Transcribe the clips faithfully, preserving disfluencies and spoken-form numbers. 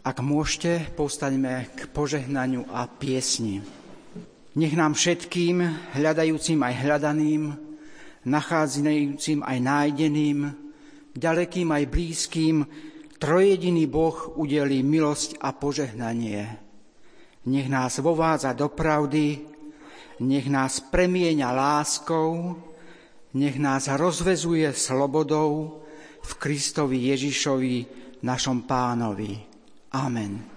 Ak môžete, povstaňme k požehnaniu a piesni. Nech nám všetkým, hľadajúcim aj hľadaným, nachádzajúcim aj nájdeným, ďalekým aj blízkym, trojjediný Boh udelí milosť a požehnanie. Nech nás vovádza do pravdy, nech nás premieňa láskou, nech nás rozvezuje slobodou v Kristovi Ježišovi, našom Pánovi. Amen.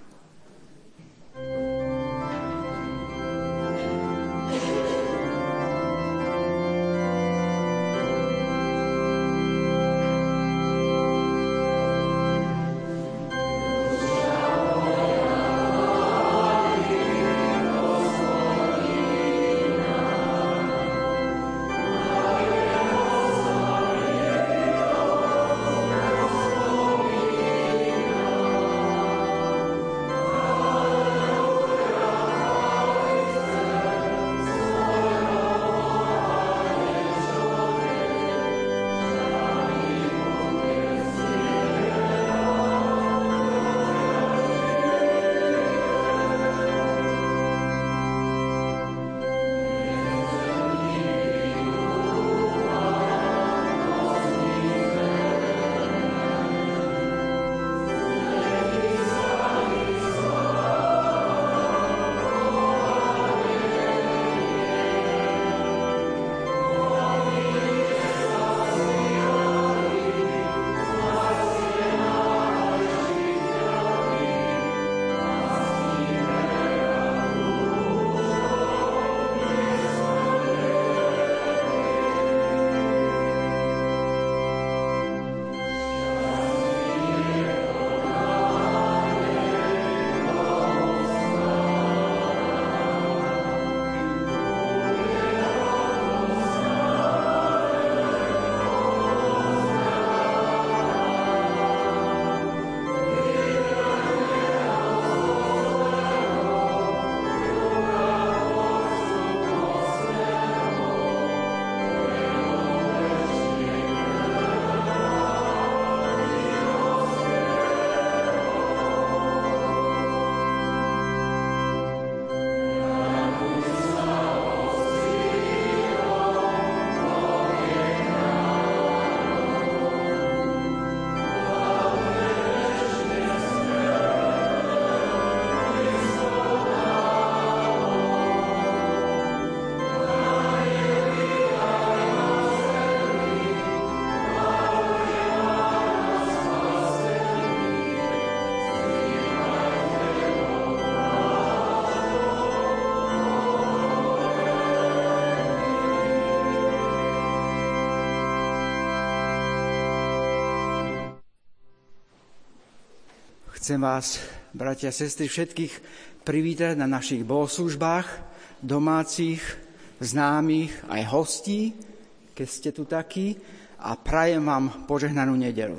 Chcem vás, bratia a sestry, všetkých privítať na našich bohoslužbách, domácich, známych, aj hostí, keď ste tu takí, a prajem vám požehnanú nedeľu.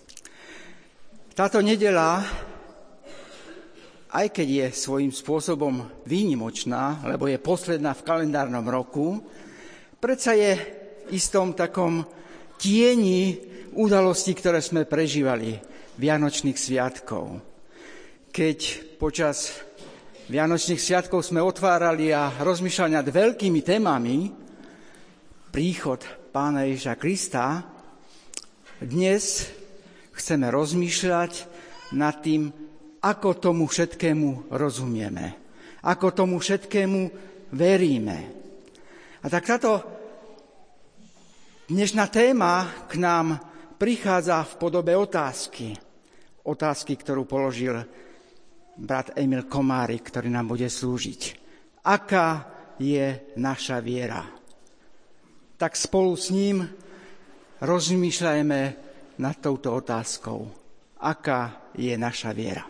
Táto nedeľa, aj keď je svojím spôsobom výnimočná, lebo je posledná v kalendárnom roku, predsa je v istom takom tieni udalostí, ktoré sme prežívali, Vianočných sviatkov. Keď počas Vianočných sviatkov sme otvárali a rozmýšľali nad veľkými témami, príchod Pána Ježiša Krista, dnes chceme rozmýšľať nad tým, ako tomu všetkému rozumieme, ako tomu všetkému veríme. A tak táto dnešná téma k nám prichádza v podobe otázky. Otázky, ktorú položil brat Emil Komárik, ktorý nám bude slúžiť. Aká je naša viera? Tak spolu s ním rozmýšľajme nad touto otázkou. Aká je naša viera?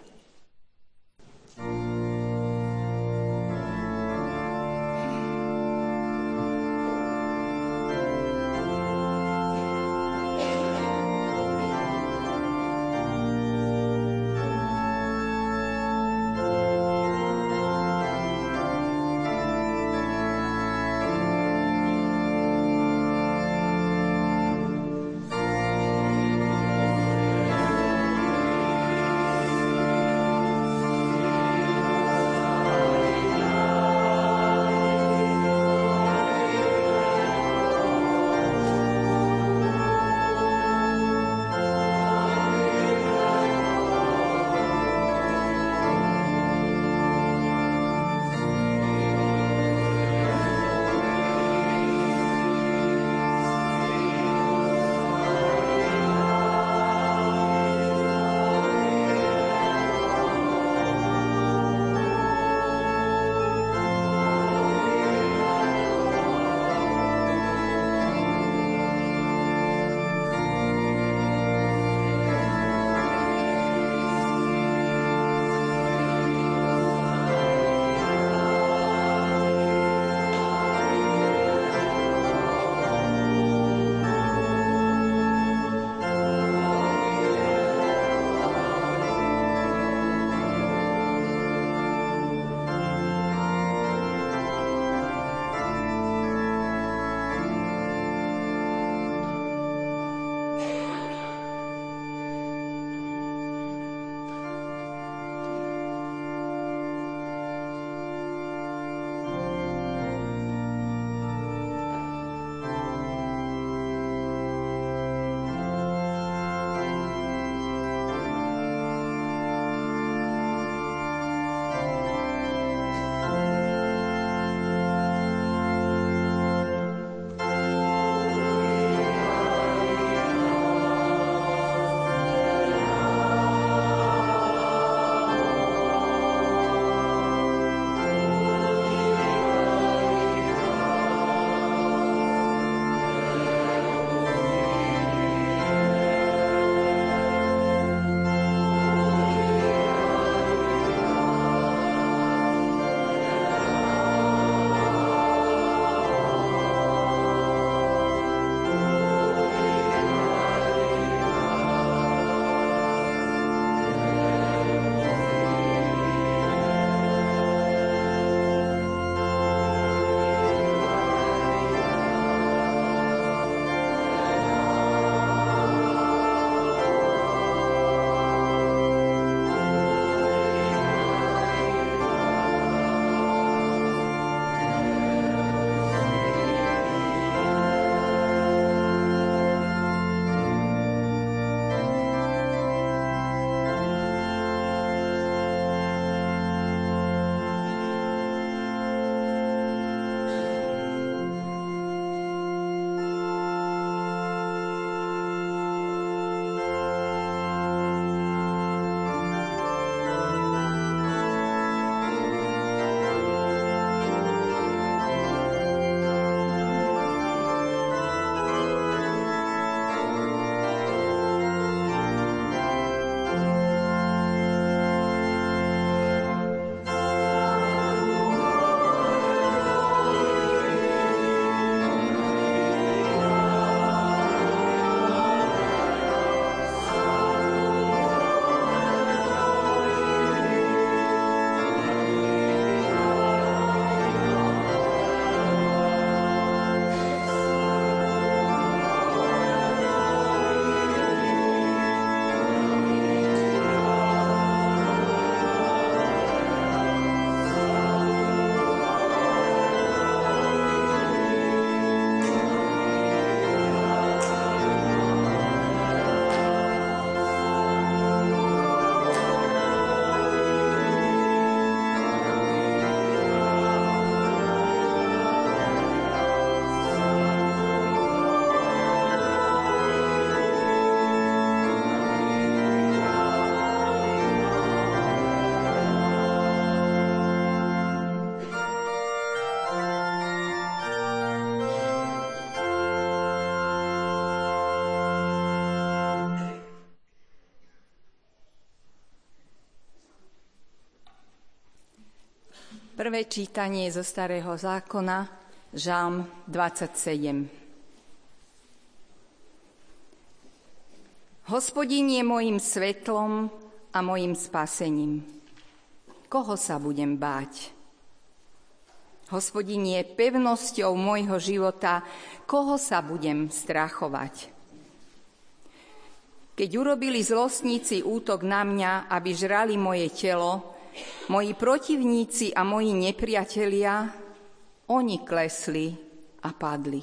Prvé čítanie zo Starého zákona, Žalm dvadsaťsedem. Hospodin je mojím svetlom a mojím spasením. Koho sa budem báť? Hospodin je pevnosťou môjho života. Koho sa budem strachovať? Keď urobili zlostníci útok na mňa, aby žrali moje telo, moji protivníci a moji nepriatelia, oni klesli a padli.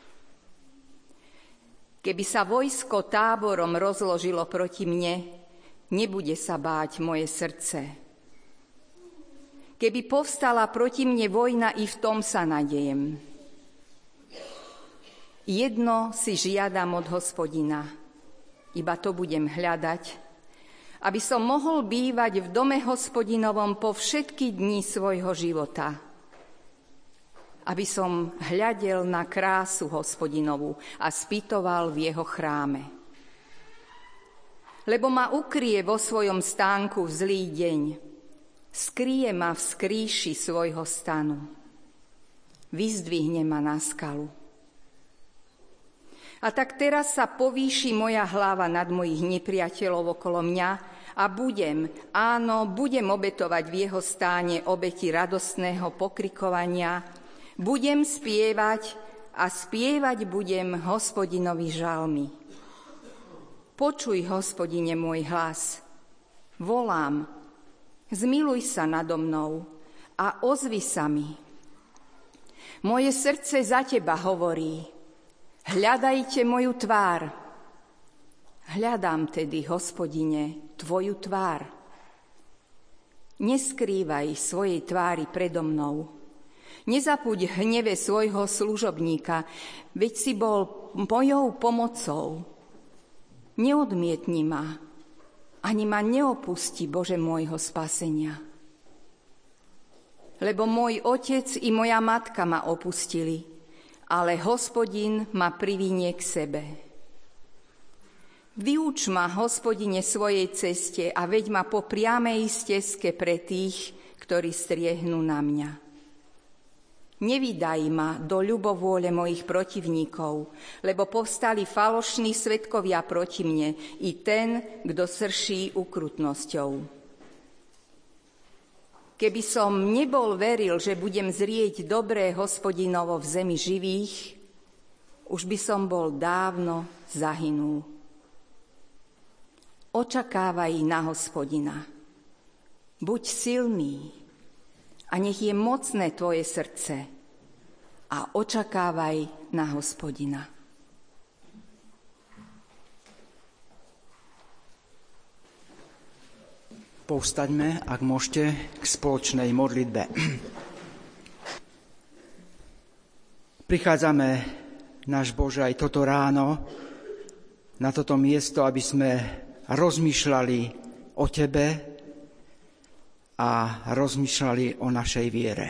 Keby sa vojsko táborom rozložilo proti mne, nebude sa báť moje srdce. Keby povstala proti mne vojna, i v tom sa nadejem. Jedno si žiadam od Hospodina, iba to budem hľadať, aby som mohol bývať v dome Hospodinovom po všetky dni svojho života. Aby som hľadel na krásu Hospodinovu a spytoval v jeho chráme. Lebo ma ukrie vo svojom stánku v zlý deň, skrie ma v skrýši svojho stanu, vyzdvihne ma na skalu. A tak teraz sa povýši moja hlava nad mojich nepriateľov okolo mňa, a budem, áno, budem obetovať v jeho stáne obeti radostného pokrikovania, budem spievať a spievať budem Hospodinovi žalmy. Počuj, Hospodine, môj hlas, volám, zmiluj sa nado mnou a ozvi sa mi. Moje srdce za teba hovorí, hľadajte moju tvár. Hľadám tedy, Hospodine, tvoju tvár. Neskrývaj svojej tvári predo mnou. Nezapúď hneve svojho služobníka, veď si bol mojou pomocou. Neodmietni ma, ani ma neopusti, Bože môjho spasenia. Lebo môj otec i moja matka ma opustili, ale Hospodin ma privinie k sebe. Vyuč ma, Hospodine, svojej ceste a veď ma po priamej stezke pre tých, ktorí striehnú na mňa. Nevydaj ma do ľubovôle mojich protivníkov, lebo povstali falošní svedkovia proti mne, i ten, kto srší ukrutnosťou. Keby som nebol veril, že budem zrieť dobré Hospodinovo v zemi živých, už by som bol dávno zahynul. Očakávaj na Hospodina. Buď silný a nech je mocné tvoje srdce a očakávaj na Hospodina. Povstaňme, ak môžete, k spoločnej modlitbe. Prichádzame, náš Bože, aj toto ráno na toto miesto, aby sme rozmýšľali o Tebe a rozmýšľali o našej viere.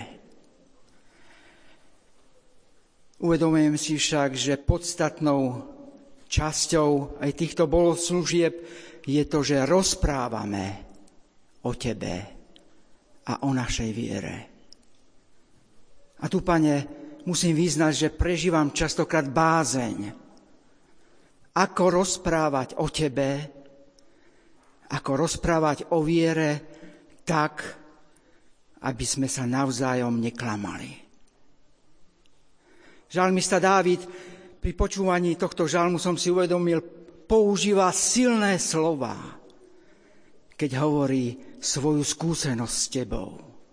Uvedomujem si však, že podstatnou časťou aj týchto bohoslúžieb je to, že rozprávame o Tebe a o našej viere. A tu, Pane, musím vyznať, že prežívam častokrát bázeň. Ako rozprávať o Tebe, ako rozprávať o viere tak, aby sme sa navzájom neklamali. Žalmista Dávid pri počúvaní tohto žalmu, som si uvedomil, používa silné slová, keď hovorí svoju skúsenosť s Tebou.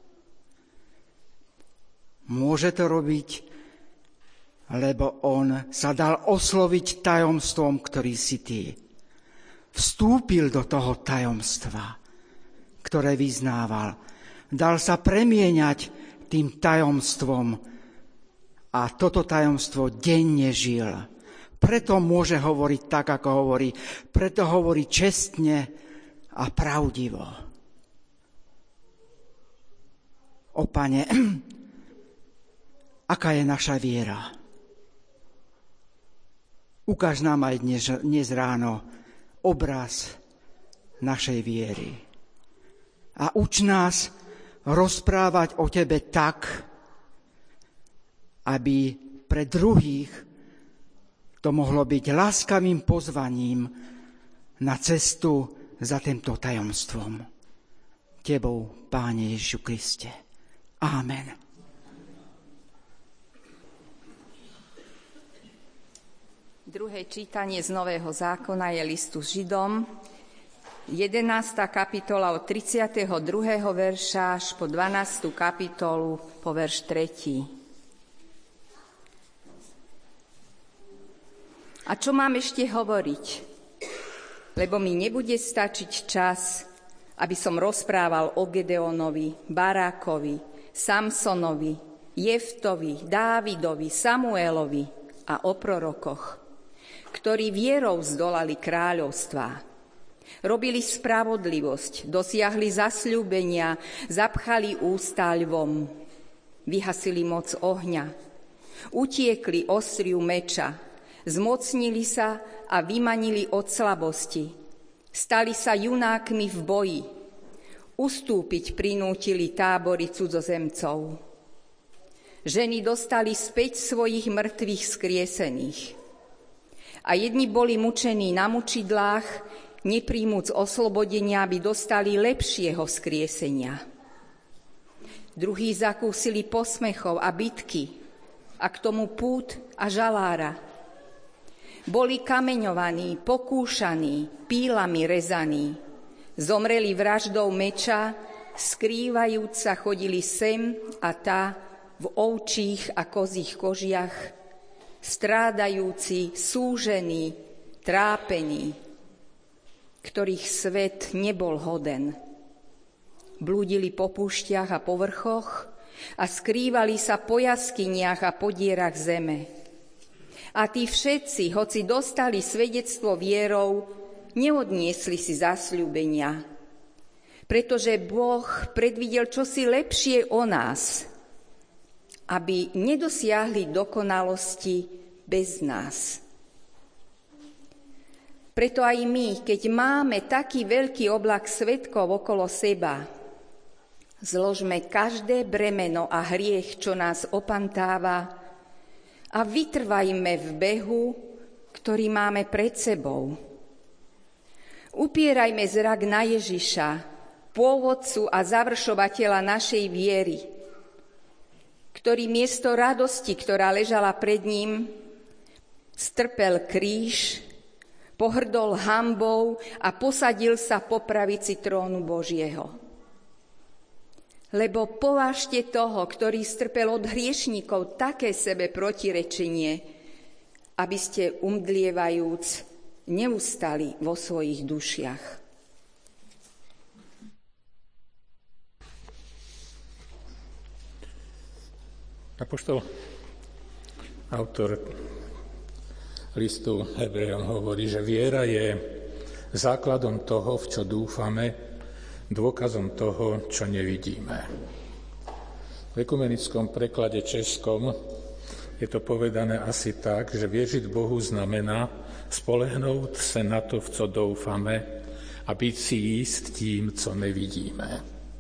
Môže to robiť, lebo on sa dal osloviť tajomstvom, ktorý si Ty. Vstúpil do toho tajomstva, ktoré vyznával. Dal sa premieňať tým tajomstvom a toto tajomstvo denne žil. Preto môže hovoriť tak, ako hovorí. Preto hovorí čestne a pravdivo. O Pane, aká je naša viera? Ukáž nám aj dnes, dnes ráno obraz našej viery. A uč nás rozprávať o tebe tak, aby pre druhých to mohlo byť láskavým pozvaním na cestu za týmto tajomstvom. Tebou, Páne Ježišu Kriste. Amen. Druhé čítanie z Nového zákona je listu Židom, jedenásta kapitola od tridsiateho druhého verša až po dvanástu kapitolu po verš tretí. A čo mám ešte hovoriť? Lebo mi nebude stačiť čas, aby som rozprával o Gedeonovi, Barákovi, Samsonovi, Jeftovi, Dávidovi, Samuelovi a o prorokoch, ktorí vierou zdolali kráľovstvá. Robili spravodlivosť, dosiahli zasľúbenia, zapchali ústa lvom, vyhasili moc ohňa, utiekli ostriu meča, zmocnili sa a vymanili od slabosti, stali sa junákmi v boji, ustúpiť prinútili tábory cudzozemcov. Ženy dostali späť svojich mŕtvych skriesených. A jedni boli mučení na mučidlách, nepríjmuc oslobodenia, aby dostali lepšieho skriesenia. Druhí zakúsili posmechov a bitky, a k tomu pút a žalára. Boli kameňovaní, pokúšaní, pílami rezaní, zomreli vraždou meča, skrývajúc sa chodili sem a tá v ovčích a kozích kožiach, strádajúci, súžení, trápení, ktorých svet nebol hoden. Blúdili po púšťach a povrchoch a skrývali sa po jaskyniach a podierach zeme. A tí všetci, hoci dostali svedectvo vierou, neodniesli si zasľúbenia, pretože Boh predvidel čosi lepšie o nás, aby nedosiahli dokonalosti bez nás. Preto aj my, keď máme taký veľký oblak svedkov okolo seba, zložme každé bremeno a hriech, čo nás opantáva, a vytrvajme v behu, ktorý máme pred sebou. Upierajme zrak na Ježiša, pôvodcu a završovateľa našej viery, ktorý miesto radosti, ktorá ležala pred ním, strpel kríž, pohrdol hanbou a posadil sa po pravici trónu Božieho. Lebo povážte toho, ktorý strpel od hriešníkov také sebe protirečenie, aby ste umdlievajúc neustali vo svojich dušiach. Apoštol, autor listu Hebrejom, hovorí, že viera je základom toho, v čo dúfame, dôkazom toho, čo nevidíme. V ekumenickom preklade českom je to povedané asi tak, že věřit Bohu znamená spolehnout se na to, v co doufame, a být si jíst tím, co nevidíme.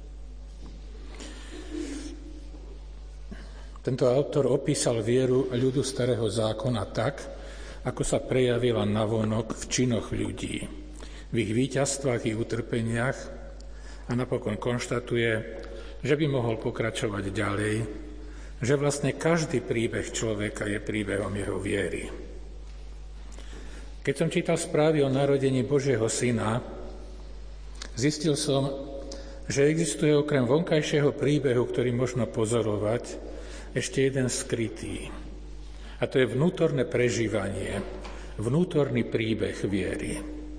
Tento autor opísal vieru ľudu Starého zákona tak, ako sa prejavila navonok v činoch ľudí, v ich víťazstvách i utrpeniach, a napokon konštatuje, že by mohol pokračovať ďalej, že vlastne každý príbeh človeka je príbehom jeho viery. Keď som čítal správy o narodení Božieho syna, zistil som, že existuje okrem vonkajšieho príbehu, ktorý možno pozorovať, ešte jeden skrytý. A to je vnútorné prežívanie, vnútorný príbeh viery.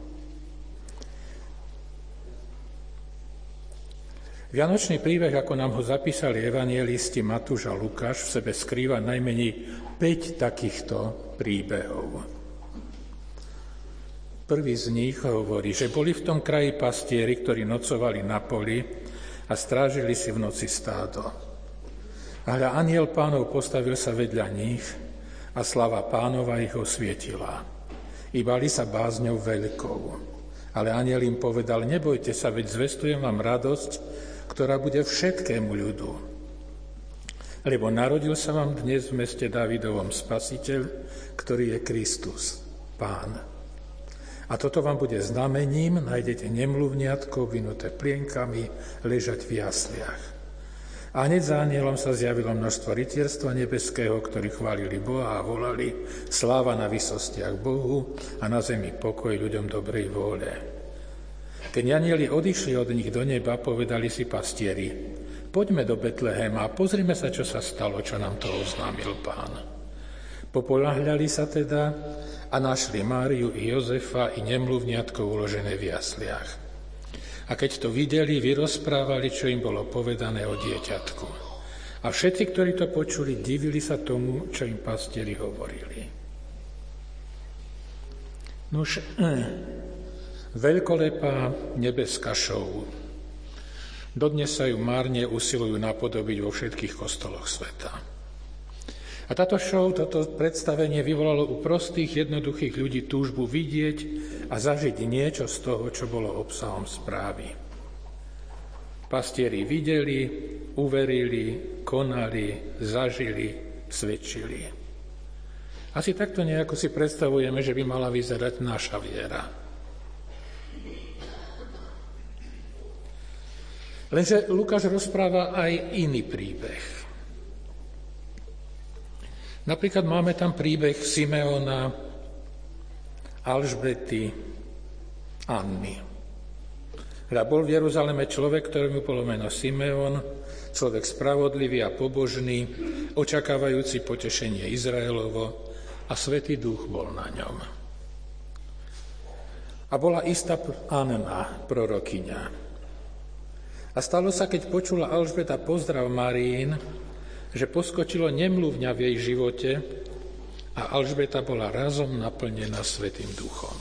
Vianočný príbeh, ako nám ho zapísali evanjelisti Matúš a Lukáš, v sebe skrýva najmenej päť takýchto príbehov. Prvý z nich hovorí, že boli v tom kraji pastieri, ktorí nocovali na poli a strážili si v noci stádo. A hľa anjel Pánov postavil sa vedľa nich a slava Pánova ich osvietila. I bali sa bázňou veľkou. Ale anjel im povedal, nebojte sa, veď zvestujem vám radosť, ktorá bude všetkému ľudu. Lebo narodil sa vám dnes v meste Dávidovom Spasiteľ, ktorý je Kristus, Pán. A toto vám bude znamením, nájdete nemluvniatko vinuté plienkami, ležať v jasliach. A hneď za anielom sa zjavilo množstvo rytierstva nebeského, ktorí chválili Boha a volali: sláva na vysostiach Bohu a na zemi pokoj ľuďom dobrej vôle. Keď anieli odišli od nich do neba, povedali si pastieri: poďme do Betlehema a pozrime sa, čo sa stalo, čo nám to oznámil Pán. Popoľahľali sa teda a našli Máriu i Jozefa i nemluvniatko uložené v jasliach. A keď to videli, vyrozprávali, čo im bolo povedané o dieťatku. A všetci, ktorí to počuli, divili sa tomu, čo im pastieri hovorili. Nuž, eh, veľkolepá nebeská show. Dodnes sa ju márne usilujú napodobiť vo všetkých kostoloch sveta. A táto show, toto predstavenie vyvolalo u prostých, jednoduchých ľudí túžbu vidieť a zažiť niečo z toho, čo bolo obsahom správy. Pastieri videli, uverili, konali, zažili, svedčili. Asi takto nejako si predstavujeme, že by mala vyzerať naša viera. Lenže Lukáš rozpráva aj iný príbeh. Napríklad máme tam príbeh Simeona, Alžbety, Anny. Hľa bol v Jeruzaleme človek, ktorému bolo meno Simeon, človek spravodlivý a pobožný, očakávajúci potešenie Izraelovo, a Svätý Duch bol na ňom. A bola istá Anna, prorokyňa. A stalo sa, keď počula Alžbeta pozdrav Máriin, že poskočilo nemluvňa v jej živote a Alžbeta bola razom naplnená Svätým Duchom.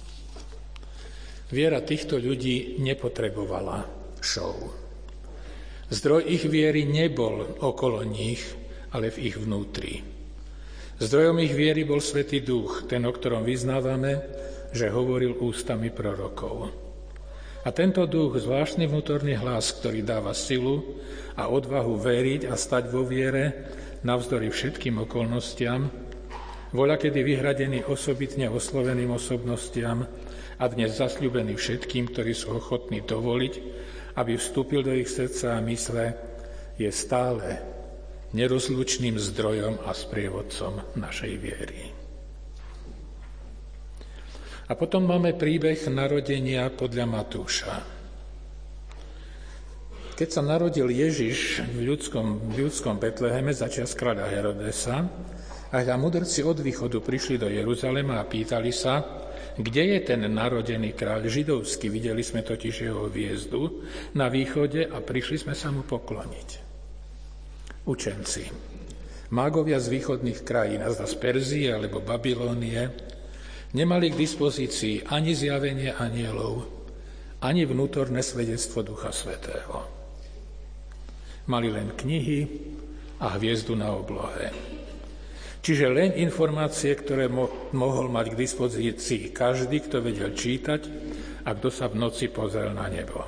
Viera týchto ľudí nepotrebovala show. Zdroj ich viery nebol okolo nich, ale v ich vnútri. Zdrojom ich viery bol Svätý Duch, ten, o ktorom vyznávame, že hovoril ústami prorokov. A tento duch, zvláštny vnútorný hlas, ktorý dáva silu a odvahu veriť a stať vo viere navzdory všetkým okolnostiam, voľakedy vyhradený osobitne osloveným osobnostiam a dnes zasľúbený všetkým, ktorí sú ochotní dovoliť, aby vstúpil do ich srdca a mysle, je stále nerozlučným zdrojom a sprievodcom našej viery. A potom máme príbeh narodenia podľa Matúša. Keď sa narodil Ježiš v ľudskom, v ľudskom Betleheme za čias kráľa Herodesa, a hľa mudrci od východu prišli do Jeruzalema a pýtali sa, kde je ten narodený kráľ židovský. Videli sme totiž jeho hviezdu na východe a prišli sme sa mu pokloniť. Učenci, mágovia z východných krajín, a z Perzie alebo Babylónie, nemali k dispozícii ani zjavenie anielov, ani vnútorné svedectvo Ducha Svätého. Mali len knihy a hviezdu na oblohe. Čiže len informácie, ktoré mo- mohol mať k dispozícii každý, kto vedel čítať a kto sa v noci pozrel na nebo.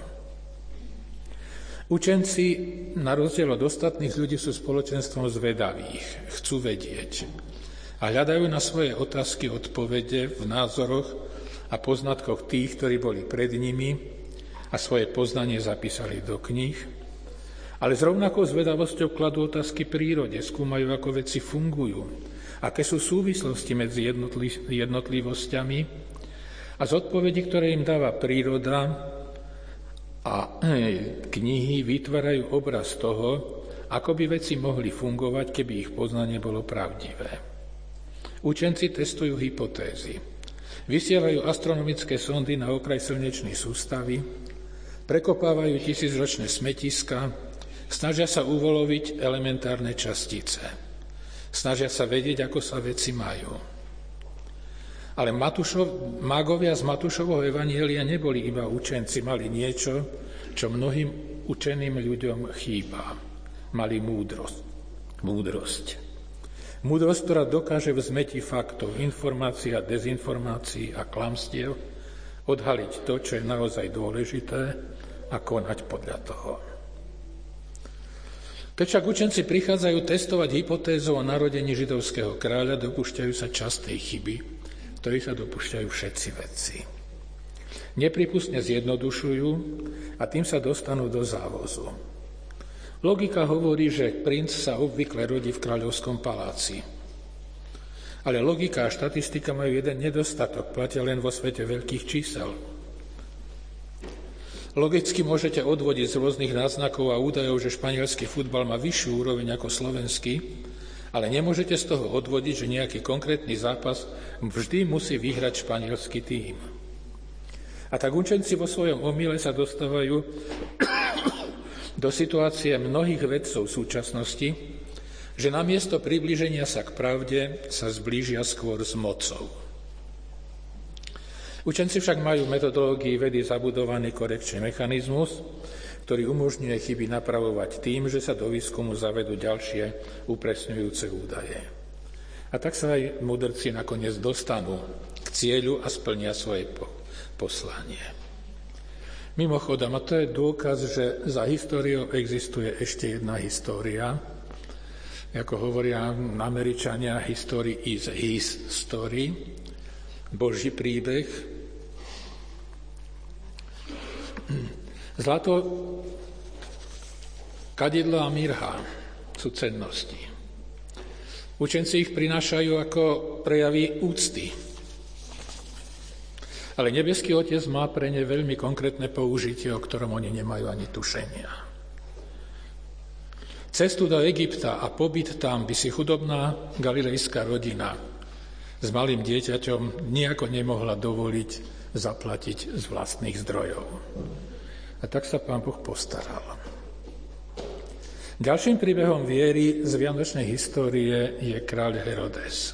Učenci, na rozdiel od ostatných ľudí, sú spoločenstvom zvedavých, chcú vedieť a hľadajú na svoje otázky odpovede v názoroch a poznatkoch tých, ktorí boli pred nimi a svoje poznanie zapísali do kníh, ale s rovnakou zvedavosťou kladú otázky prírode, skúmajú, ako veci fungujú, aké sú súvislosti medzi jednotli- jednotlivosťami a z odpovedí, ktoré im dáva príroda a knihy, vytvárajú obraz toho, ako by veci mohli fungovať, keby ich poznanie bolo pravdivé. Učenci testujú hypotézy. Vysielajú astronomické sondy na okraj slnečnej sústavy, prekopávajú tisícročné smetiska, snažia sa uvoloviť elementárne častice. Snažia sa vedieť, ako sa veci majú. Ale Matúšov, mágovia z Matúšovho evanjelia neboli iba učenci, mali niečo, čo mnohým učeným ľuďom chýba. Mali múdrosť. Múdrosť. Múdrosť, ktorá dokáže v zmeti faktov, informácií a dezinformácií a klamstiev odhaliť to, čo je naozaj dôležité a konať podľa toho. Keď však učenci prichádzajú testovať hypotézu o narodení židovského kráľa, dopúšťajú sa častej chyby, ktorí sa dopúšťajú všetci vedci. Nepripustne zjednodušujú a tým sa dostanú do závozu. Logika hovorí, že princ sa obvykle rodí v kráľovskom paláci. Ale logika a štatistika majú jeden nedostatok, platia len vo svete veľkých čísel. Logicky môžete odvodiť z rôznych náznakov a údajov, že španielský futbal má vyššiu úroveň ako slovenský, ale nemôžete z toho odvodiť, že nejaký konkrétny zápas vždy musí vyhrať španielský tím. A tak učenci vo svojom omyle sa dostávajú do situácie mnohých vedcov v súčasnosti, že namiesto priblíženia sa k pravde sa zblížia skôr s mocou. Učenci však majú v metodológii vedy zabudovaný korekčný mechanizmus, ktorý umožňuje chyby napravovať tým, že sa do výskumu zavedú ďalšie upresňujúce údaje. A tak sa aj mudrci nakoniec dostanú k cieľu a splnia svoje poslanie. Mimochodom, a to je dôkaz, že za históriou existuje ešte jedna história. Ako hovoria Američania, history is his story, Boží príbeh. Zlato, kadidlo a mirha sú cennosti. Učenci ich prinášajú ako prejavy úcty. Ale nebeský Otec má pre ne veľmi konkrétne použitie, o ktorom oni nemajú ani tušenia. Cestu do Egypta a pobyt tam by si chudobná galilejská rodina s malým dieťaťom nejako nemohla dovoliť zaplatiť z vlastných zdrojov. A tak sa Pán Boh postaral. Ďalším príbehom viery z vianočnej histórie je kráľ Herodes.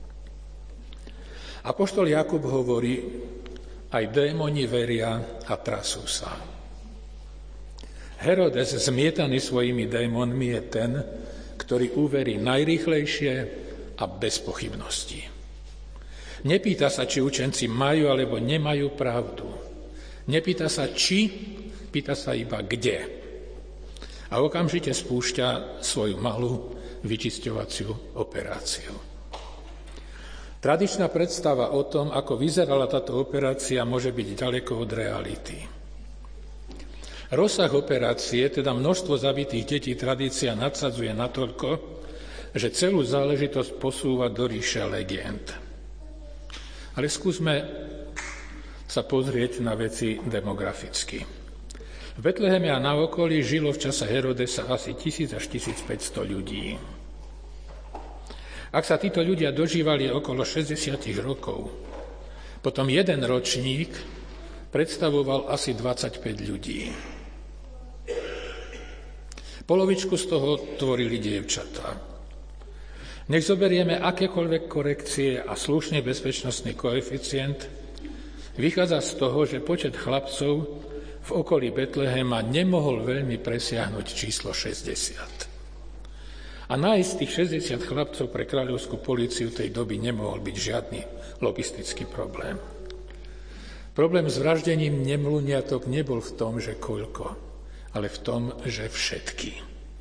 Apoštol Jakub hovorí, aj démoni veria a trasú sa. Herodes, zmietaný svojimi démonmi, je ten, ktorý uverí najrýchlejšie a bez pochybností. Nepýta sa, či učenci majú alebo nemajú pravdu. Nepýta sa, či, pýta sa iba kde. A okamžite spúšťa svoju malú vyčisťovaciu operáciu. Tradičná predstava o tom, ako vyzerala táto operácia, môže byť ďaleko od reality. Rozsah operácie, teda množstvo zabitých detí, tradícia nadsadzuje natoľko, že celú záležitosť posúva do ríše legend. Ale skúsme sa pozrieť na veci demograficky. V Betleheme a na okolí žilo v čase Herodesa asi tisíc až tisícpäťsto ľudí. Ak sa títo ľudia dožívali okolo šesťdesiat rokov, potom jeden ročník predstavoval asi dvadsaťpäť ľudí. Polovičku z toho tvorili dievčatá. Nech zoberieme akékoľvek korekcie a slušný bezpečnostný koeficient, vychádza z toho, že počet chlapcov v okolí Betlehema nemohol veľmi presiahnuť číslo šesťdesiat. A nájsť tých šesťdesiat chlapcov pre kráľovskú políciu tej doby nemohol byť žiadny logistický problém. Problém s vraždením nemluniatok nebol v tom, že koľko, ale v tom, že všetky.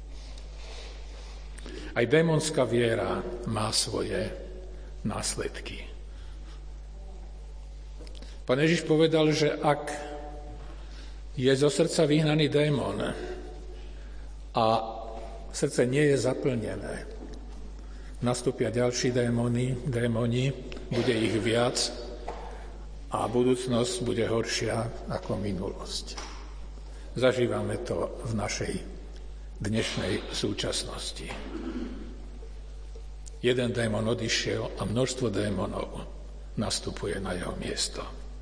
Aj démonská viera má svoje následky. Pán Ježiš povedal, že ak je zo srdca vyhnaný démon a srdce nie je zaplnené, nastúpia ďalší démoni, démoni, bude ich viac a budúcnosť bude horšia ako minulosť. Zažívame to v našej dnešnej súčasnosti. Jeden démon odišiel a množstvo démonov nastupuje na jeho miesto.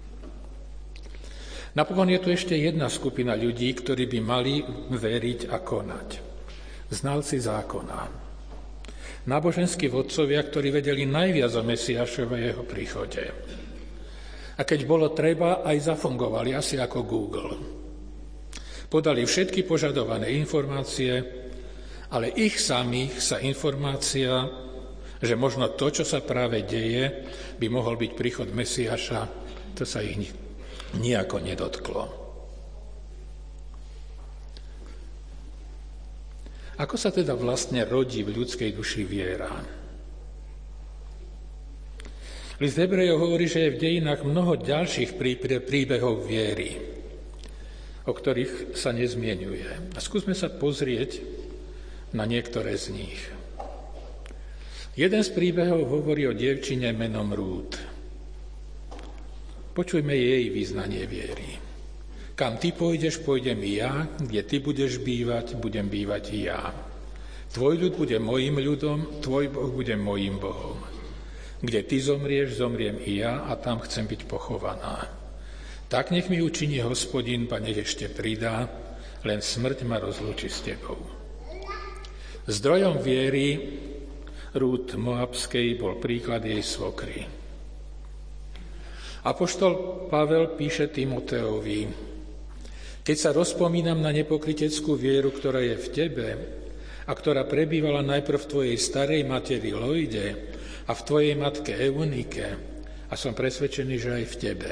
Napokon je tu ešte jedna skupina ľudí, ktorí by mali veriť a konať. Znalci zákona. Náboženskí vodcovia, ktorí vedeli najviac o Mesiášove jeho príchode. A keď bolo treba, aj zafungovali, asi ako Google. Podali všetky požadované informácie, ale ich samých sa informácia, že možno to, čo sa práve deje, by mohol byť príchod Mesiáša, to sa ich nijako nedotklo. Ako sa teda vlastne rodí v ľudskej duši viera? List Hebrejov hovorí, že je v dejinách mnoho ďalších príbehov viery, o ktorých sa nezmienuje. A skúsme sa pozrieť na niektoré z nich. Jeden z príbehov hovorí o dievčine menom Rút. Počujme jej vyznanie viery. Kam ty pôjdeš, pôjdem i ja, kde ty budeš bývať, budem bývať i ja. Tvoj ľud bude mojím ľudom, tvoj Boh bude mojím Bohom. Kde ty zomrieš, zomriem i ja a tam chcem byť pochovaná. Tak nech mi učiní Hospodin, a nech ešte pridá, len smrť ma rozlúči s tebou. Zdrojom viery Rút Moabskej bol príklad jej svokry. Apoštol Pavel píše Timoteovi: Keď sa rozpomínam na nepokryteckú vieru, ktorá je v tebe a ktorá prebývala najprv v tvojej starej materi Lojde a v tvojej matke Eunike, a som presvedčený, že aj v tebe.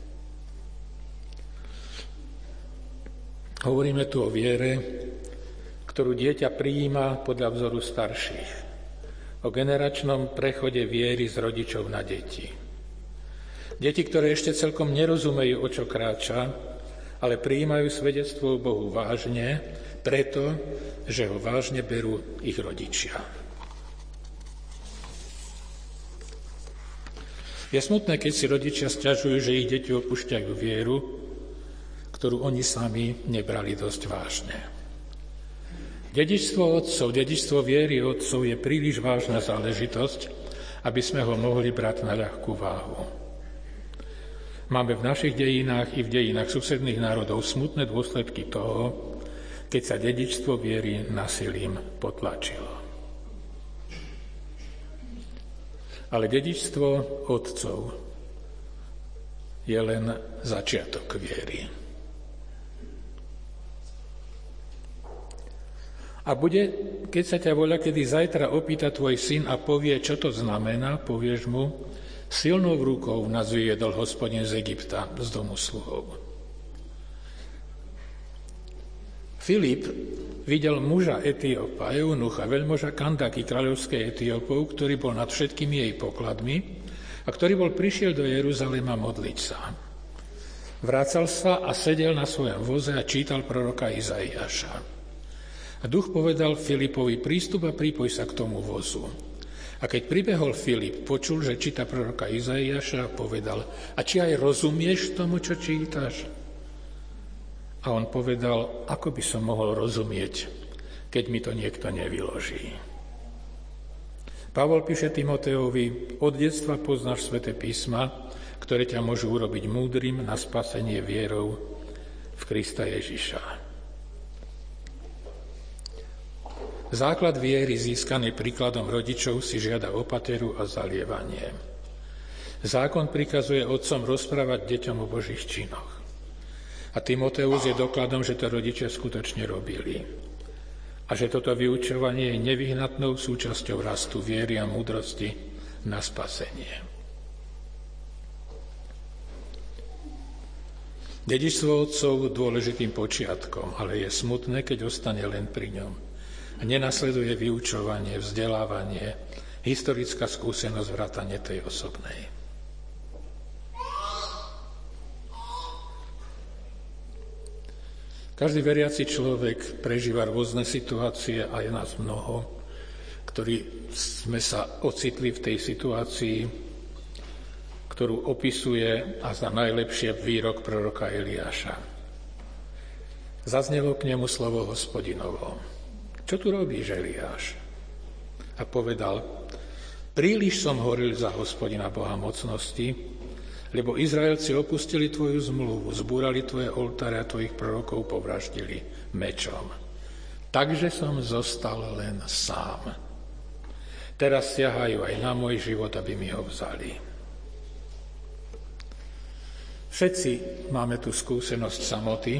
Hovoríme tu o viere, ktorú dieťa prijíma podľa vzoru starších. O generačnom prechode viery z rodičov na deti. Deti, ktoré ešte celkom nerozumejú, o čo kráča, ale prijímajú svedectvo o Bohu vážne, preto, že ho vážne berú ich rodičia. Je smutné, keď si rodičia sťažujú, že ich deti opúšťajú vieru, ktorú oni sami nebrali dosť vážne. Dedičstvo otcov, dedičstvo viery otcov je príliš vážna záležitosť, aby sme ho mohli brať na ľahkú váhu. Máme v našich dejinách i v dejinách susedných národov smutné dôsledky toho, keď sa dedičstvo viery násilím potlačilo. Ale dedičstvo otcov je len začiatok viery. A bude, keď sa ťa voľa, kedy zajtra opýta tvoj syn a povie, čo to znamená, povieš mu: silnou rukou nás vyviedol Hospodin z Egypta, z domu sluhov. Filip videl muža Etiópa, eunucha, veľmoža Kandaky, kráľovskej Etiópov, ktorý bol nad všetkými jej pokladmi a ktorý bol prišiel do Jeruzalema modliť sa. Vrácal sa a sedel na svojom voze a čítal proroka Izaiáša. A duch povedal Filipovi: prístup a pripoj sa k tomu vozu. A keď pribehol Filip, počul, že číta proroka Izaiáša a povedal: a či aj rozumieš tomu, čo čítaš? A on povedal: ako by som mohol rozumieť, keď mi to niekto nevyloží. Pavol píše Timoteovi: od detstva poznáš sväté písma, ktoré ťa môžu urobiť múdrym na spasenie vierou v Krista Ježiša. Základ viery získaný príkladom rodičov si žiada opateru a zalievanie. Zákon prikazuje otcom rozprávať deťom o Božích činoch. A Timoteus je dokladom, že to rodičia skutočne robili. A že toto vyučovanie je nevyhnutnou súčasťou rastu viery a múdrosti na spasenie. Dedičstvo otcov dôležitým počiatkom, ale je smutné, keď ostane len pri ňom. A nenasleduje vyučovanie, vzdelávanie, historická skúsenosť vrátane tej osobnej. Každý veriaci človek prežíva rôzne situácie a je nás mnoho, ktorí sme sa ocitli v tej situácii, ktorú opisuje a za najlepšie výrok proroka Eliáša. Zaznelo k nemu slovo Hospodinovo: čo tu robíš, Eliáš? A povedal: príliš som horil za Hospodina Boha mocnosti, lebo Izraelci opustili tvoju zmluvu, zbúrali tvoje oltáre a tvojich prorokov povraždili mečom. Takže som zostal len sám. Teraz siahajú aj na môj život, aby mi ho vzali. Všetci máme tu skúsenosť samoty,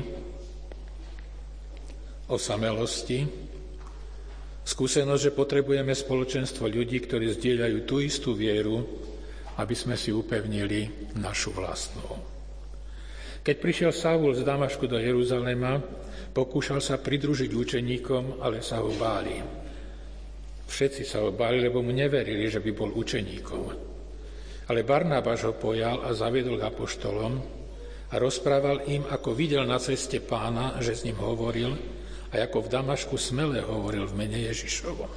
osamelosti, skúsenosť, že potrebujeme spoločenstvo ľudí, ktorí zdieľajú tú istú vieru, aby sme si upevnili našu vlastnú. Keď prišiel Saul z Damašku do Jeruzalema, Pokúšal sa pridružiť učeníkom, ale sa ho báli. Všetci sa ho báli, lebo mu neverili, že by bol učeníkom. Ale Barnabáš ho pojal a zaviedol k apoštolom a rozprával im, ako videl na ceste Pána, že s ním hovoril, a ako v Damašku smele hovoril v mene Ježišovom.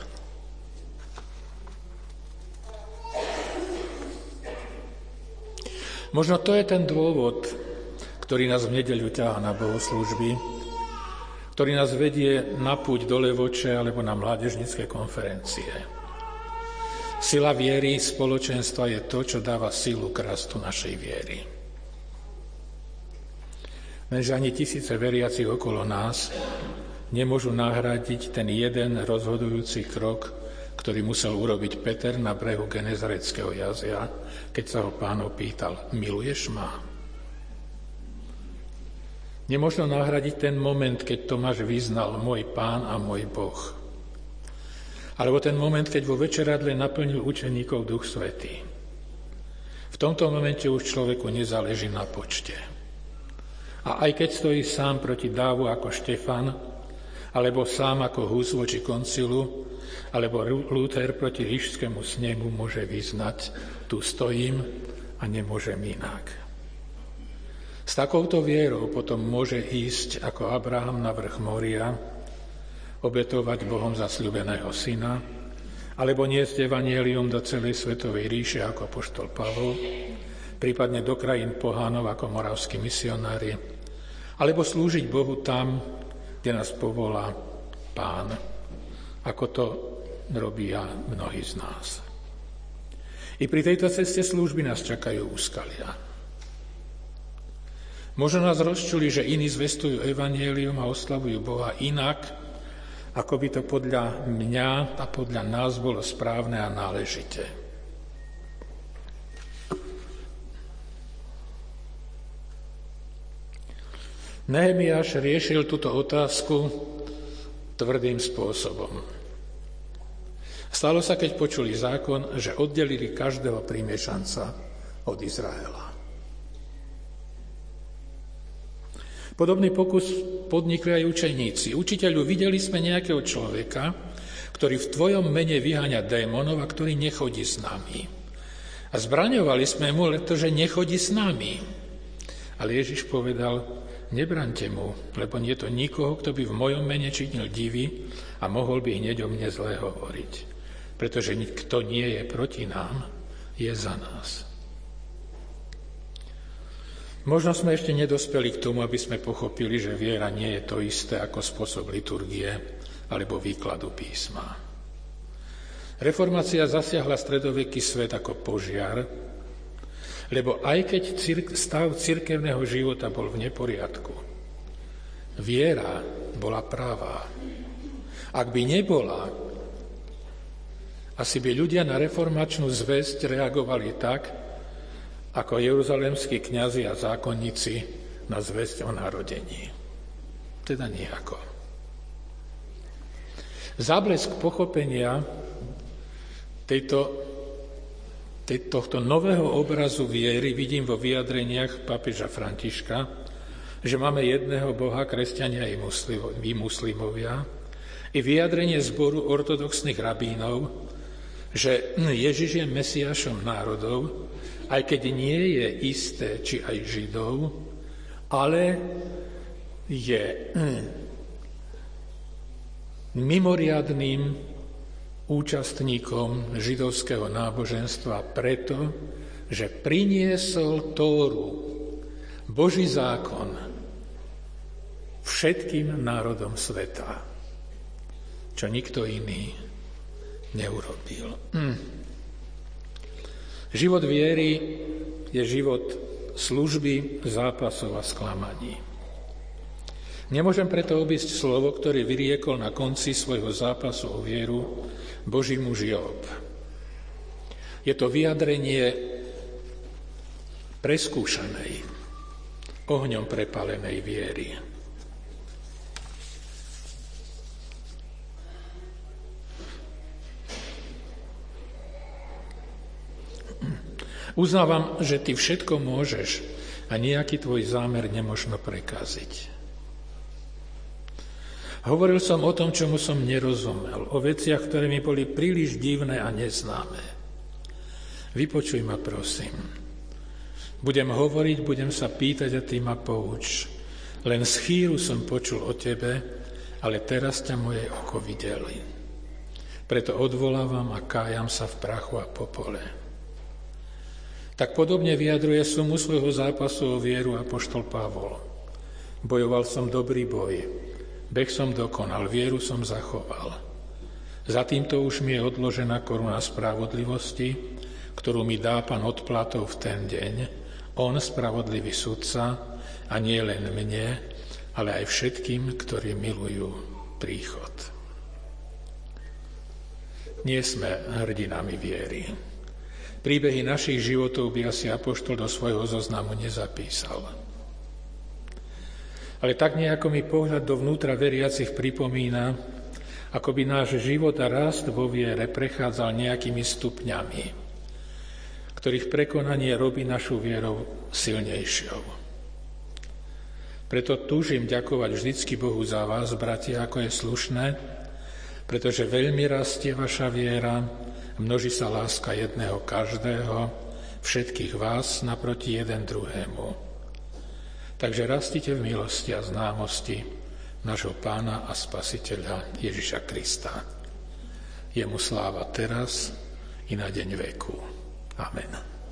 Možno to je ten dôvod, ktorý nás v nedeľu ťahá na bohoslúžby, ktorý nás vedie na púť do Levoče alebo na mládežnícke konferencie. Sila viery, spoločenstva je to, čo dáva silu k rastu našej viery. Lenže ani tisíce veriacich okolo nás nemôžu nahradiť ten jeden rozhodujúci krok, ktorý musel urobiť Peter na brehu Genezareckého jazera, keď sa ho Pán opýtal: miluješ ma? Nemožno nahradiť ten moment, keď Tomáš vyznal: môj Pán a môj Boh. Alebo ten moment, keď vo večeradle naplnil učeníkov Duch Svätý. V tomto momente už človeku nezáleží na počte. A aj keď stojí sám proti dávu ako Štefan, alebo sám ako Hus voči koncilu, alebo Luther proti Ríšskému snemu, môže vyznať: tu stojím a nemôžem inak. S takouto vierou potom môže ísť ako Abraham na vrch Moria, obetovať Bohom zasľúbeného syna, alebo niesť evanjelium do celej svetovej ríše ako apoštol Pavol, prípadne do krajín pohánov ako moravskí misionári, alebo slúžiť Bohu tam, kde nás povolá Pán, ako to robia mnohí z nás. I pri tejto ceste služby nás čakajú úskalia. Možno nás rozčuli, že iní zvestujú evanjelium a oslavujú Boha inak, ako by to podľa mňa a podľa nás bolo správne a náležité. Nehemiáš riešil túto otázku tvrdým spôsobom. Stalo sa, keď počuli zákon, že oddelili každého prímiešanca od Izraela. Podobný pokus podnikli aj učeníci. Učiteľu, videli sme nejakého človeka, ktorý v tvojom mene vyháňa démonov a ktorý nechodí s nami. A zbraňovali sme mu, pretože nechodí s nami. Ale Ježiš povedal: nebraňte mu, lebo nie je to nikoho, kto by v mojom mene činil divy a mohol by hneď o mne zlé hovoriť. Pretože kto nie je proti nám, je za nás. Možno sme ešte nedospeli k tomu, aby sme pochopili, že viera nie je to isté ako spôsob liturgie alebo výkladu písma. Reformácia zasiahla stredoveký svet ako požiar, lebo aj keď stav cirkevného života bol v neporiadku, viera bola pravá. Ak by nebola, asi by ľudia na reformačnú zvesť reagovali tak, ako jeruzalemskí kňazi a zákonníci na zvesť o narodení. Teda nejako. Záblesk pochopenia tejto, tohto nového obrazu viery vidím vo vyjadreniach pápeža Františka, že máme jedného Boha, kresťania i muslimovia, i vyjadrenie zboru ortodoxných rabínov, že Ježiš je Mesiášom národov, aj keď nie je isté, či aj Židov, ale je mimoriadnym účastníkom židovského náboženstva preto, že priniesol Tóru, Boží zákon, všetkým národom sveta, čo nikto iný neurobil. Hm. Život viery je život služby, zápasov a sklamaní. Nemôžem preto obísť slovo, ktoré vyriekol na konci svojho zápasu o vieru Boží muž Job. Je to vyjadrenie preskúšanej, ohňom prepálenej viery. Uznávam, že ty všetko môžeš a nejaký tvoj zámer nemožno prekaziť. Hovoril som o tom, čomu som nerozumel, o veciach, ktoré mi boli príliš divné a neznáme. Vypočuj ma, prosím. Budem hovoriť, budem sa pýtať a ty ma pouč. Len z chvíľu som počul o tebe, ale teraz ťa moje oko videli. Preto odvolávam a kájam sa v prachu a popole. Tak podobne vyjadruje sumu svojho zápasu o vieru apoštol Pavol. Bojoval som dobrý boj, beh som dokonal, vieru som zachoval. Za týmto už mi je odložená koruna spravodlivosti, ktorú mi dá Pán odplatov v ten deň, on, spravodlivý sudca, a nie len mne, ale aj všetkým, ktorí milujú príchod. Nie sme hrdinami viery. Príbehy našich životov by asi apoštol do svojho zoznamu nezapísal. Ale tak nejako mi pohľad dovnútra veriacich pripomína, ako by náš život a rast vo viere prechádzal nejakými stupňami, ktorých prekonanie robí našu vierou silnejšou. Preto túžim ďakovať vždycky Bohu za vás, bratia, ako je slušné, pretože veľmi rastie vaša viera, množí sa láska jedného každého, všetkých vás naproti jeden druhému. Takže rastite v milosti a známosti nášho Pána a Spasiteľa Ježiša Krista. Jemu sláva teraz i na deň veku. Amen.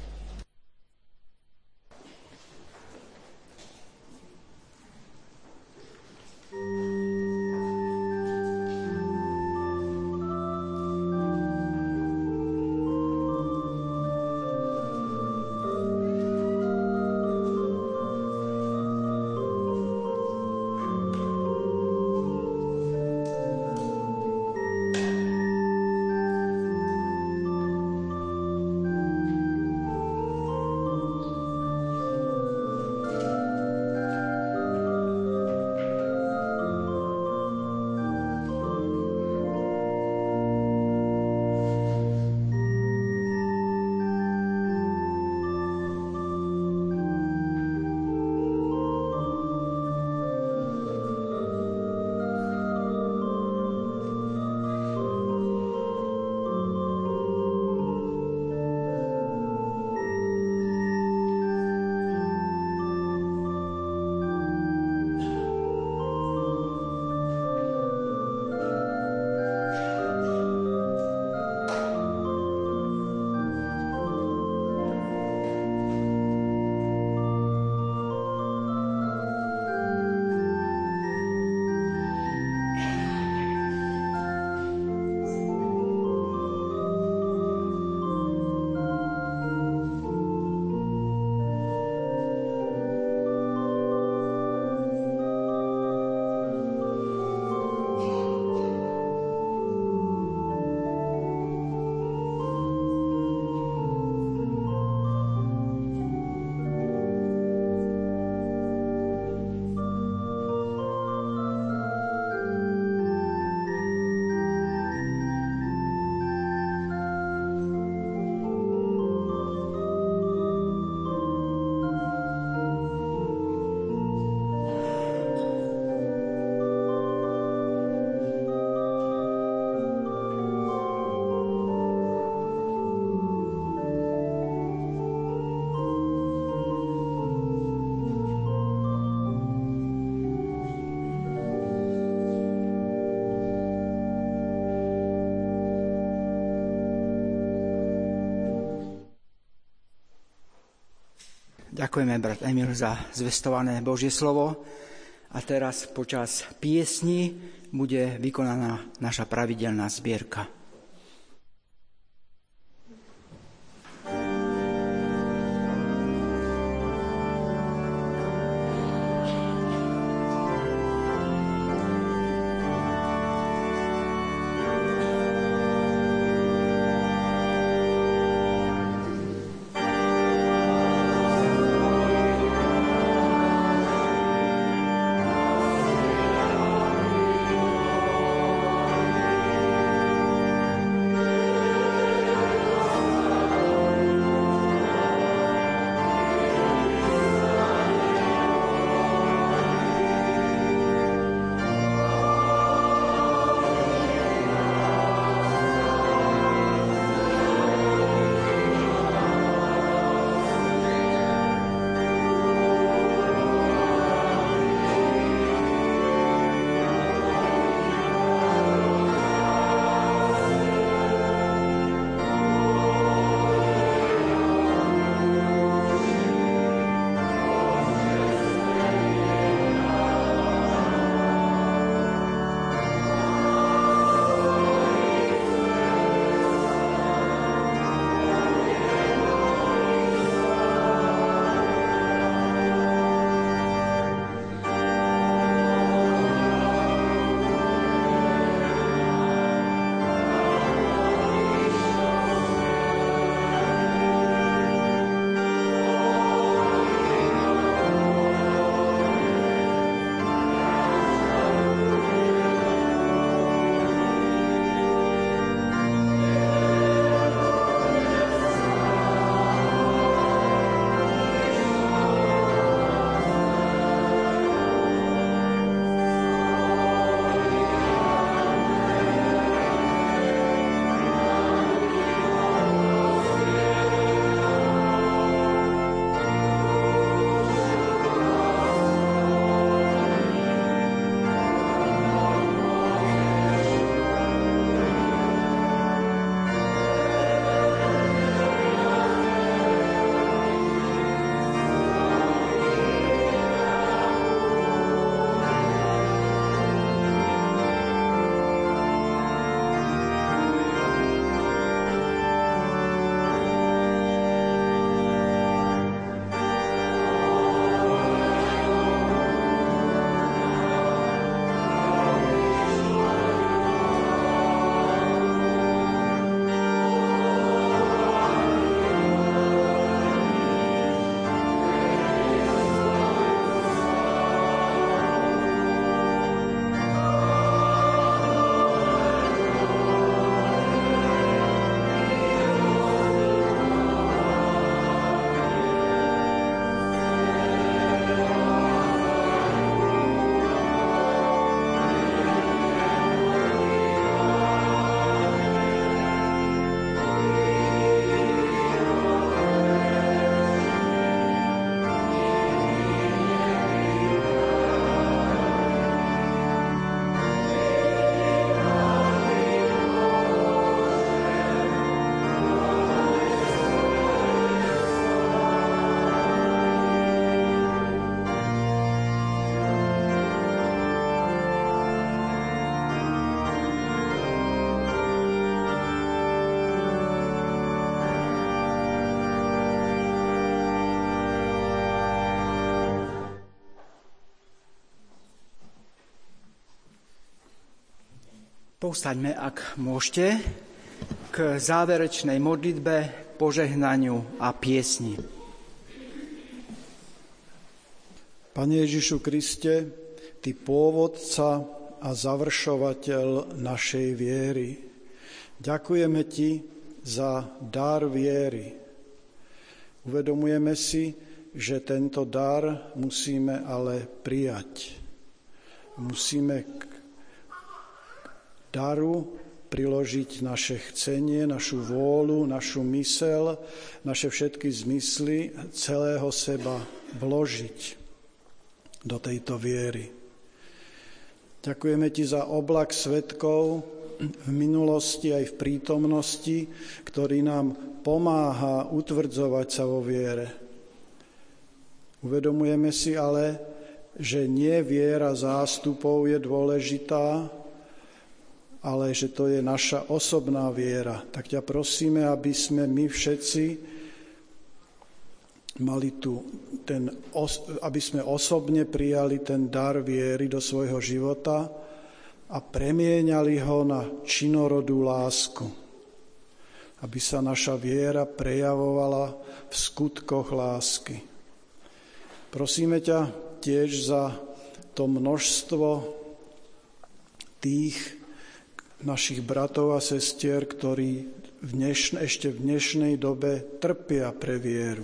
Ďakujeme, brat Emil, za zvestované Božie slovo. A teraz počas piesni bude vykonaná naša pravidelná zbierka. Povstaňme, ak môžete, k záverečnej modlitbe, požehnaniu a piesni. Pane Ježišu Kriste, Ty pôvodca a završovateľ našej viery, ďakujeme Ti za dar viery. Uvedomujeme si, že tento dar musíme ale prijať. Musíme k daru priložiť naše chcenie, našu vôľu, našu mysel, naše všetky zmysly, celého seba vložiť do tejto viery. Ďakujeme Ti za oblak svedkov v minulosti aj v prítomnosti, ktorý nám pomáha utvrdzovať sa vo viere. Uvedomujeme si ale, že nie viera zástupov je dôležitá, ale že to je naša osobná viera. Tak ťa prosíme, aby sme my všetci mali tu ten, aby sme osobne prijali ten dar viery do svojho života a premieňali ho na činorodú lásku. Aby sa naša viera prejavovala v skutkoch lásky. Prosíme ťa tiež za to množstvo tých našich bratov a sestier, ktorí v dnešn- ešte v dnešnej dobe trpia pre vieru.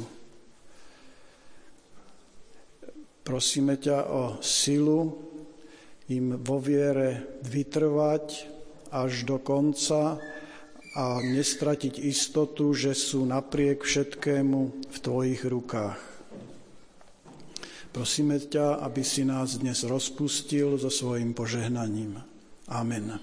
Prosíme ťa o silu im vo viere vytrvať až do konca a nestratiť istotu, že sú napriek všetkému v Tvojich rukách. Prosíme ťa, aby si nás dnes rozpustil so svojím požehnaním. Amen.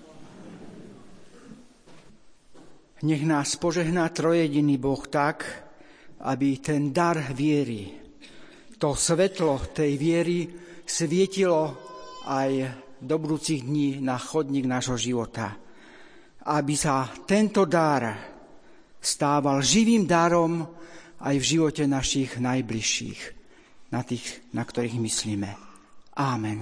Nech nás požehná trojediný Boh tak, aby ten dar viery, to svetlo tej viery svietilo aj do budúcich dní na chodník nášho života. Aby sa tento dar stával živým darom aj v živote našich najbližších, na tých, na ktorých myslíme. Amen.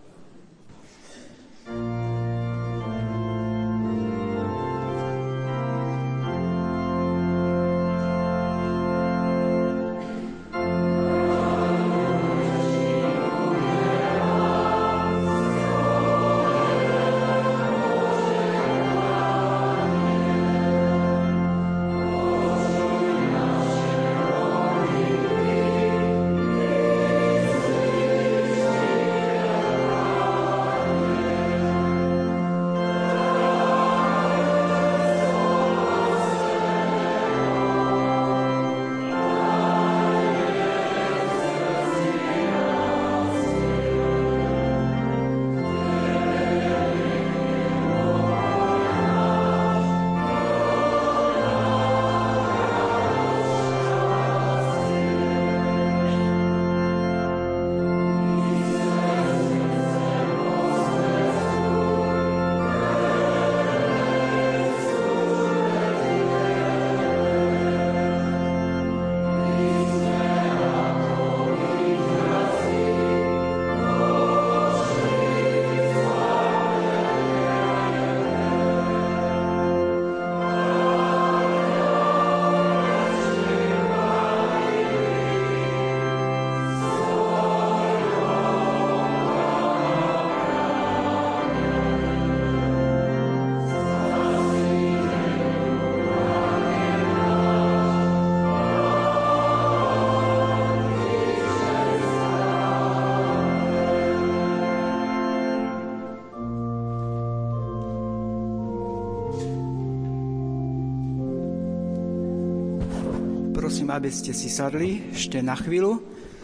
Prosím, aby ste si sadli ešte na chvíľu.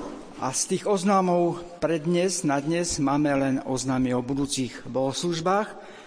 A z tých oznámov pre dnes, na dnes, máme len oznámy o budúcich bohoslúžbách.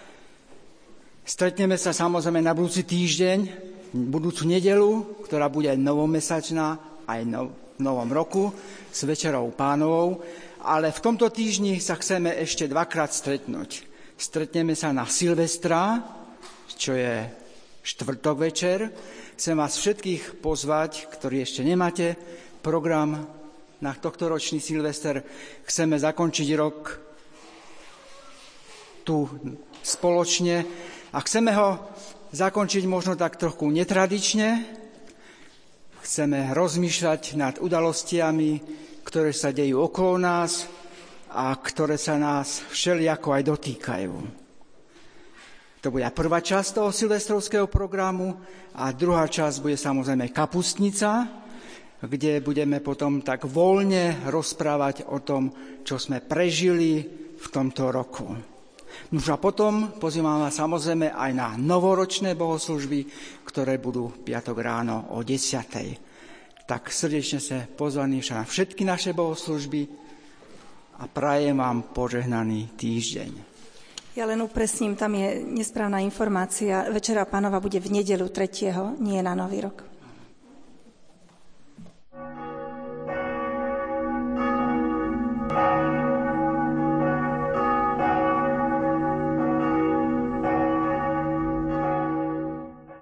Stretneme sa samozrejme na budúci týždeň, budúcu nedeľu, ktorá bude novomesačná aj v novom roku, s Večerou Pánovou. Ale v tomto týždni sa chceme ešte dvakrát stretnúť. Stretneme sa na Silvestra, čo je štvrtok večer. Chcem vás všetkých pozvať, ktorí ešte nemáte program na tohtoročný Silvester. Chceme zakončiť rok tu spoločne a chceme ho zakončiť možno tak trochu netradične. Chceme rozmýšľať nad udalostiami, ktoré sa dejú okolo nás a ktoré sa nás všelijako aj dotýkajú. To bude prvá časť toho silvestrovského programu a druhá časť bude samozrejme kapustnica, kde budeme potom tak voľne rozprávať o tom, čo sme prežili v tomto roku. No a potom pozývam vás samozrejme aj na novoročné bohoslužby, ktoré budú piatok ráno o desiatej. Tak srdečne sa pozvaní na všetky naše bohoslužby a prajem vám požehnaný týždeň. Ja len upresním, tam je nesprávna informácia. Večera Pánova bude v nedeľu tretieho nie na Nový rok.